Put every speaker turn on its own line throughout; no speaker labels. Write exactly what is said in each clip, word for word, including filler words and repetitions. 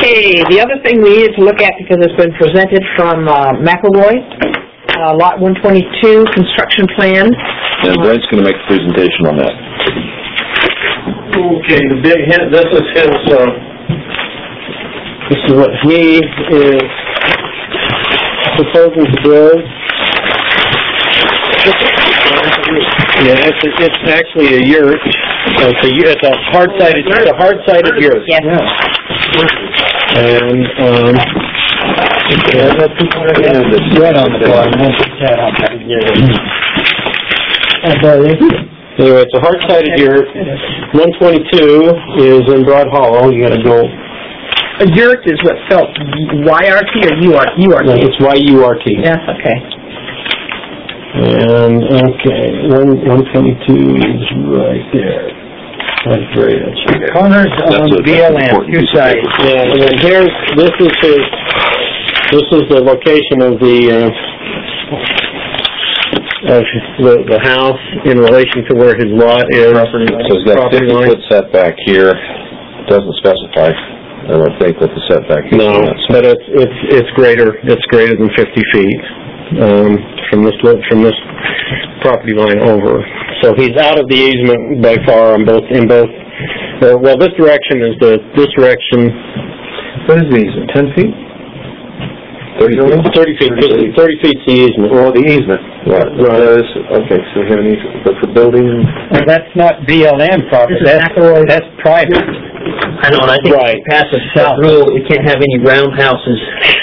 Okay, the other thing we needed to look at, because it's been presented from uh, McElroy, uh, Lot one twenty-two, construction plan.
And Brent's going to make a presentation on that.
Okay, the big hit, this is his, uh, this is what he is proposing to build. Yeah, it's, a, it's actually a yurt. It's a, it's a hard-sided, it's a hard-sided yurt.
Yes.
Yeah. And, um, yeah, that's right on the bottom. Anyway, it's a hard-sided yurt. one twenty-two is in Broad Hollow. You gotta go.
A yurt is what spelled Y R T or U R T?
No, it's Y U R T.
Yes, okay.
And, okay, one, one twenty-two is right there. That's great.
Corners on B L M, two sides.
Yeah, and then here's, this is his, this is the location of the, uh, of the, the house in relation to where his lot is.
So he's got a fifty foot setback here. Doesn't specify, I don't think, what the setback is.
No, but it's, it's, it's greater, it's greater than fifty feet, um, from this, from this property line over. So he's out of the easement by far on both, in both, uh, well, this direction is the, this direction.
What is the easement, ten feet? Thirty feet?
Thirty feet, thirty feet's the easement.
Well, the easement. Right. Right. Okay, so we have an easement, but for building...
Well, that's not B L M property, that's, that's private.
I know, and I think
right.
if you pass a south rule, you can't have any round houses.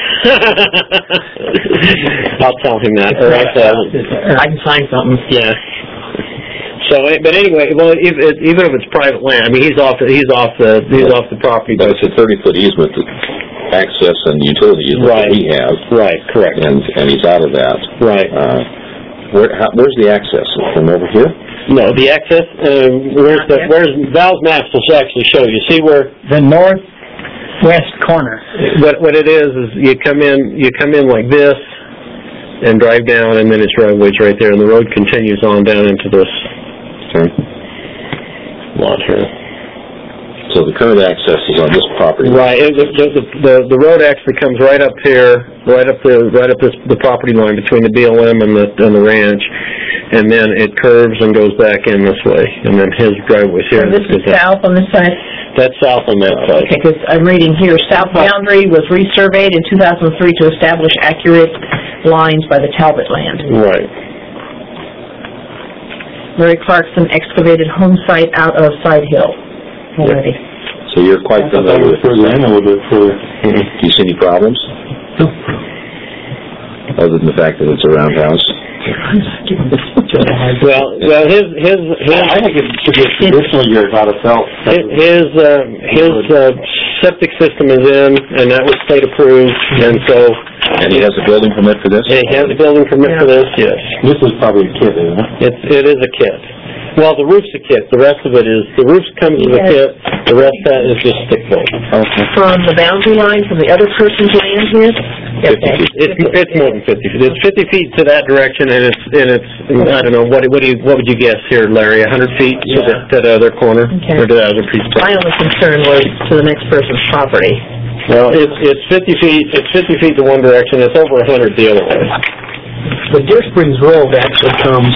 I'll tell him that. Or I, uh,
I can sign something.
Yeah. So, but anyway, well, if, if, even if it's private land, I mean, he's off. The, he's off the. He's off the property.
But it's a thirty foot easement to access and utility easement
right.
that he has.
Right. Correct.
And and he's out of that.
Right.
Uh, where, how, where's the access? From over here?
No, the access. Uh, where's the? Where's Val's maps will actually show you. See where
the northwest corner.
What what it is is you come in. You come in like this, and drive down, and then it's driveway's right there, and the road continues on down into this.
Okay.
Lot here.
So the current access is on this property.
Right. It, the, the the the road actually comes right up here, right up the right up this the property line between the B L M and the and the ranch, and then it curves and goes back in this way, and then his driveway's here.
And this is south on this side.
That's south on that side.
Okay, because I'm reading here, south boundary was resurveyed in two thousand three to establish accurate lines by the Talbot land.
Right.
Larry Clarkson excavated home site out of Side Hill already.
Yeah. So you're quite familiar with
further in a little bit further.
Mm-hmm. Do you see any problems?
No.
Other than the fact that it's a roundhouse?
well, well, his his his.
I think it should be a traditional yurt, not a felt.
His uh, his uh, septic system is in, and that was state approved, and so.
And he has a building permit for this?
He has a building permit yeah. for this. Yes.
This is probably a kit, isn't it?
It's it is a kit. Well, the roof's a kit. The rest of it is the roof comes with yes. a kit. The rest of that is just stick built.
Okay.
From the boundary line, from the other person's land here.
Fifty feet. It's, it's more than fifty feet. It's fifty feet to that direction, and it's and it's I don't know what what do you what would you guess here, Larry? A hundred feet yeah. to, the, to the other corner
okay.
or to the other piece.
My only concern was to the next person's property.
Well, it's it's fifty feet. It's fifty feet to one direction. It's over a hundred the other way.
The Deer Springs Road actually comes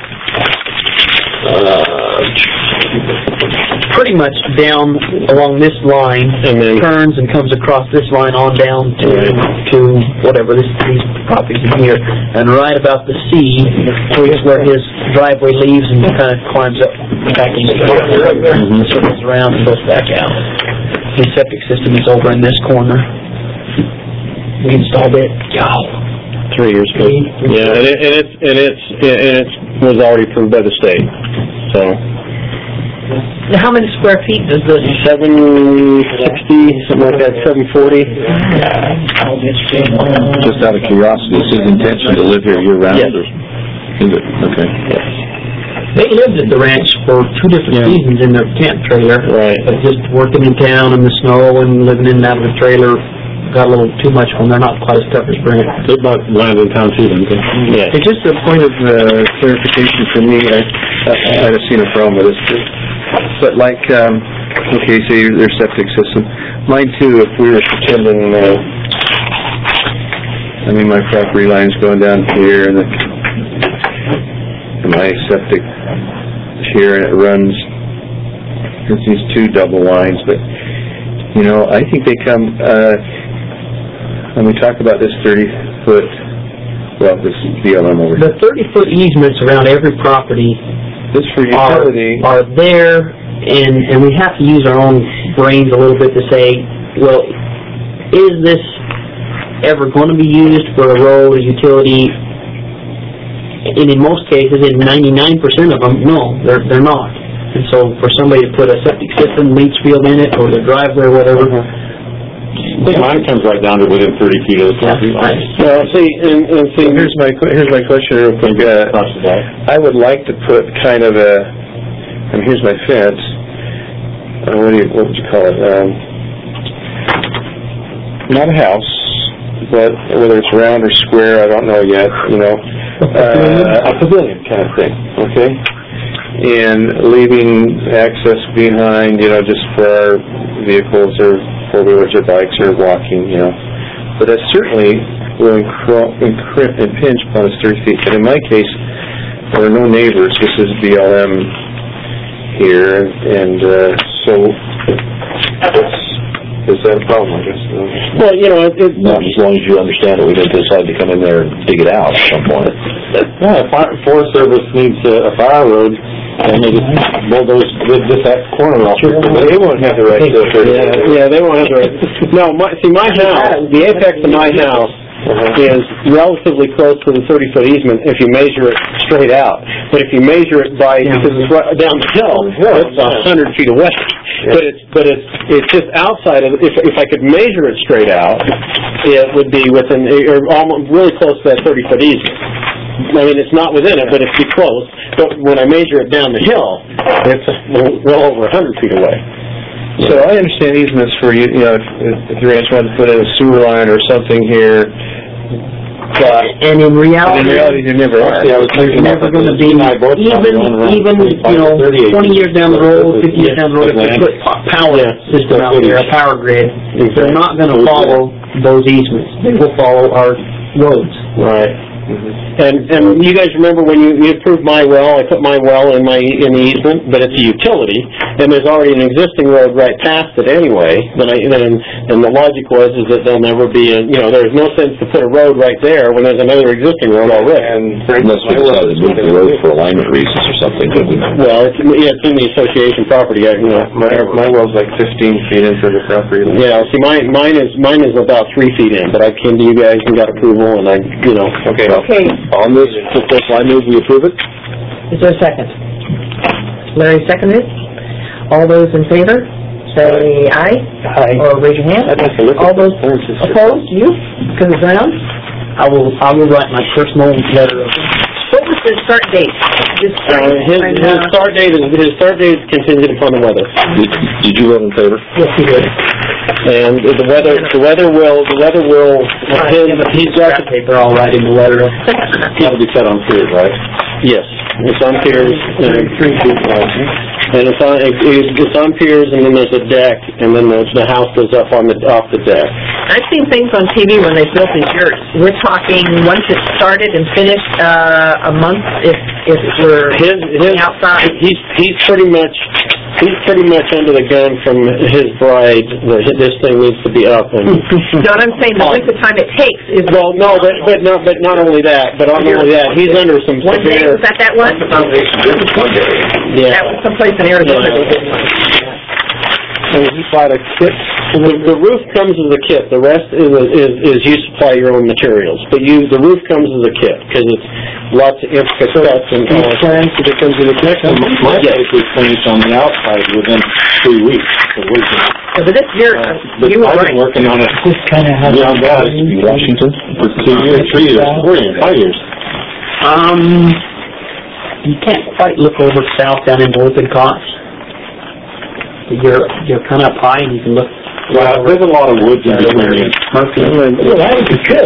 uh, pretty much down along this line, and then turns and comes across this line on down to to whatever this these properties in here, and right about the C is where his driveway leaves and kind of climbs up back into the mm-hmm. circles around and goes back out. His septic system is over in this corner. We installed it. Oh.
Three years ago. Yeah, and, it, and it's and it's and it was already approved by the state. So.
Now, how many square feet does the
seven sixty something like that? Seven forty.
Just out of curiosity, is his intention to live here year round?
Yes.
Or is it? Okay.
Yes.
They lived at the ranch for two different yeah. seasons in their tent trailer.
Right.
But just working in town in the snow and living in and out of the trailer got a little too much of them. They're not quite as tough as Brent.
They bought land in town too, didn't they? Yeah.
It's just a point of uh, clarification for me. I, I, I'd have seen a problem with this too. But like, um, okay, say their septic system. Mine too, if we were pretending, uh, I mean, my property line's going down here and, the, and my septic is here and it runs, there's these two double lines, but, you know, I think they come, uh, when we talk about this thirty-foot, well, this B L M over here.
The thirty-foot easements around every property
This for utility.
Are, are there, and, and we have to use our own brains a little bit to say, well, is this ever going to be used for a road or utility? And in most cases, in ninety-nine percent of them, no, they're they're not. And so for somebody to put a septic system, leach field in it, or the driveway or whatever,
I think mine comes right down to within thirty feet of the property line.
Well, see, and, and see, here's my que- here's my question real quick. Uh, I would like to put kind of a, and here's my fence. Uh, what do you what would you call it? Um, not a house, but whether it's round or square, I don't know yet. You know, uh, a pavilion kind of thing. Okay, and leaving access behind, you know, just for our vehicles or four-wheelers or bikes or walking, you know. But that certainly will encro- encrimp, impinge upon us thirty feet. But in my case, there are no neighbors. This is B L M here, and uh, so is that a problem, I guess?
Well, you know, it, it,
Not as long as you understand that we didn't decide to come in there and dig it out at some point.
yeah, if Fire- Forest Service needs a, a fire road, and they just bulldoze this, this that corner off.
They won't have the right to do it.
Yeah, yeah, they won't have the right. No, my, see, my house, the apex of my house is relatively close to the thirty-foot easement if you measure it straight out. But if you measure it by,
Yeah.
because it's right down the hill, it's a hundred feet away. But it's, but it's, it's just outside of, if, if I could measure it straight out, it would be within, or almost really close to that thirty-foot easement. I mean, it's not within it, but it's too close. But when I measure it down the hill, it's well over a hundred feet away.
So I understand easements for, you you know, if, if the ranch wanted to put in a sewer line or something here, but
and in
in
reality,
reality they never are.
Yeah, I was thinking
it's never going to be, even, even, you know, twenty years down the road, fifty years down the road, if they put a power system out there, a power grid, they're not going to follow those easements. They will follow our roads.
Right. And and you guys remember when you, you approved my well, I put my well in my in the easement, but it's a utility, and there's already an existing road right past it anyway. Then I and and the logic was is that there'll never be a, you know, there's no sense to put a road right there when there's another existing road already.
And unless we decided to move the road for alignment reasons or something, but we
Well, it's, yeah, it's in the association property. I, you know,
my my well's like fifteen feet into the property line.
yeah. See, mine mine is mine is about three feet in, but I came to you guys and got approval, and I, you know.
Okay.
Okay.
On this proposal, I move we approve it.
Is there a second? Larry seconded. All those in favor, say aye.
Aye.
Or raise your hand.
I'd like to look at
All those
the fences.
opposed, you? Because it's round?
I will, I will write my personal letter of
What was the start date? This
Uh, his,
spring,
his
uh,
start date is his start date is contingent upon the weather.
Did, did you vote in favor?
Yes, he did.
And the weather, the weather will, the weather will, his, he's got,
Scrap paper, I'll write in the letter.
that'll be set on piers, right? Yes, it's on piers, and and it's on, it, it's on piers, and then there's a deck, and then the, the house goes up on the, off the deck.
I've seen things on T V when they built these yurts. We're talking, once it's started and finished, uh, a month if, if we're
His, his,
outside.
he's, he's pretty much, he's pretty much under the gun from his bride that this thing needs to be up and.
You know what I'm saying? The length of time it takes is...
Well, no, but, but not, but not only that, but not only that, he's under some
One day,
severe.
was that that one?
Yeah.
That was someplace in Arizona they did one.
And he bought a kit. The, the roof comes as a kit. The rest is, is is you supply your own materials. But you, the roof comes as a kit because it's lots of intricate cuts and.
These plans, if it comes in the next one, my place was finished on the outside within three weeks. of working.
Yeah, but this year,
Uh,
uh,
but
you were
I've
right.
been working on it
This kind of has...
beyond that in Washington for two years, three years, four years, five years.
Um, you can't quite look over south down into Lippincott. You're, you're kind of up high and you can look
Yeah, there's a lot of woods in between.
Well, that would be good.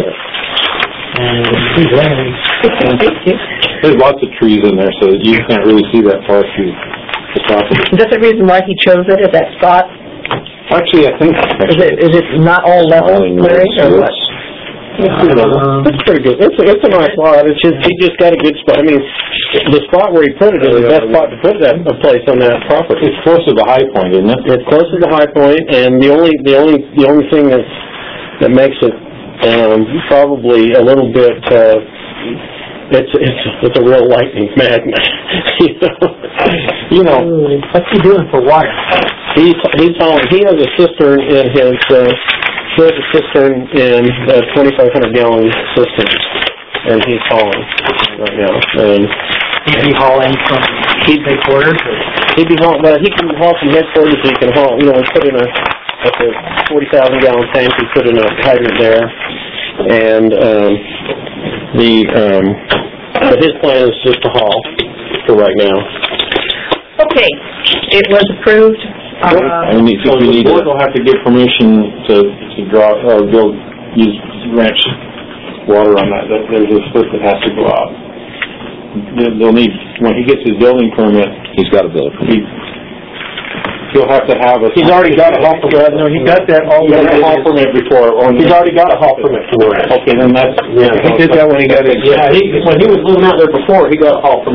There's lots of trees in there, so you can't really see that far through the property.
Is that the reason why he chose it at that spot?
Actually, I think...
Is it, is it not all level, Larry, or what?
It's pretty good. It's a, it's a nice lot. It's just, he just got a good spot. I mean, the spot where he put it is the best spot to put that, a place on that property.
It's close to the high point, isn't it?
It's close to the high point, and the only, the only, the only thing that's, that makes it, um, probably a little bit, uh, it's, it's, it's a real lightning magnet, you know? You know,
What's he doing for water?
he's, he's hauling, he has a cistern in his, uh, he has a cistern in a twenty-five hundred gallon cistern, and he's hauling right now, and
He'd be hauling from headquarters?
he'd be hauling, well, he can haul from headquarters, he can haul, you know, put in a, like a forty thousand gallon tank, he put in a hydrant there, and, um, the, um, but his plan is just to haul for right now.
Okay, it was approved. Uh,
I mean, so the board will have to give permission to, to draw, or build, use ranch water on that. There- There's a slip that has to go out. They'll they'll need, when he gets his building permit,
He's got a bill.
he, he'll have to have a...
He's already got a haul permit, no, he got that all.
He got a haul permit before. on-
He's already got a haul permit for it.
Okay, then that's...
Yeah, he did that when he got it.
Yeah, he, when he was living out there before, he got a haul permit.